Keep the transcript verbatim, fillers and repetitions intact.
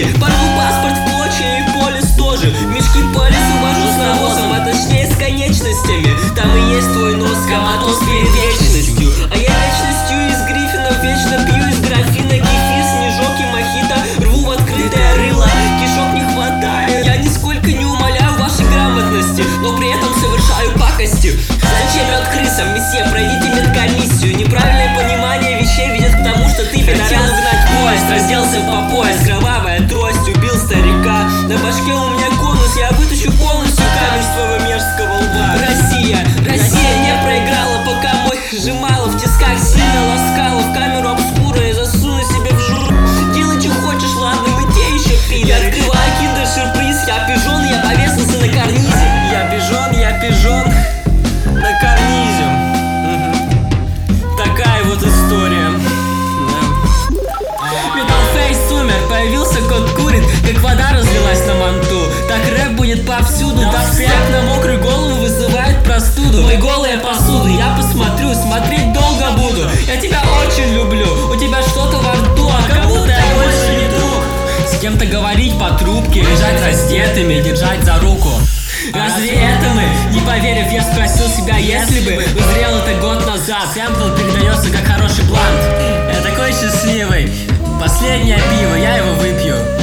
дороге. Порву паспорт в клочья и полис тоже. Мешки по лесу вожу с навозом, а точнее с конечностями. Там и есть твой нос, коматоз перед вечностью. А я вечностью из гриффинов вечно пью из графина кефир, снежок и мохито. Рву в открытое рыло, кишок не хватает. Я нисколько не умоляю вашей грамотности, но при этом совершаю пакости. Зачем мед крысам, месье, пройдите медкомиссию. Неправильное понимание вещей ведет к тому, что ты хотел угнать поезд. Разделся по пояс, кровавая трость, убил старика. На башке у меня конус, я вытащу полностью камень с твоего мерзкого лба. Россия, Россия не проиграла, пока мой сжимала в тисках, сильно ласкала. В камеру обскура и засуну себе в жур. Делай, что хочешь, ладно, мы те еще пидоры. Я открываю киндер-сюрприз, я пижон, я повесился на карнизе. Я пижон, я пижон на карнизе. Угу. Такая вот история. Металлфейс умер, появился кот курит, как вода разлилась на манту. Так рэп будет повсюду, доспех на мокрую голову вызывает простуду. Мой голая посуда, я посмотрю, смотреть долго буду. Я тебя очень люблю, у тебя что-то во рту, а как будто я больше не друг. С кем-то говорить по трубке, лежать раздетыми, держать за руку. Разве это мы? Не поверив, я спросил себя, если бы узрел это год назад. Сэмпл передается как хороший блант. Я такой счастливый. Последнее пиво, я его выпью.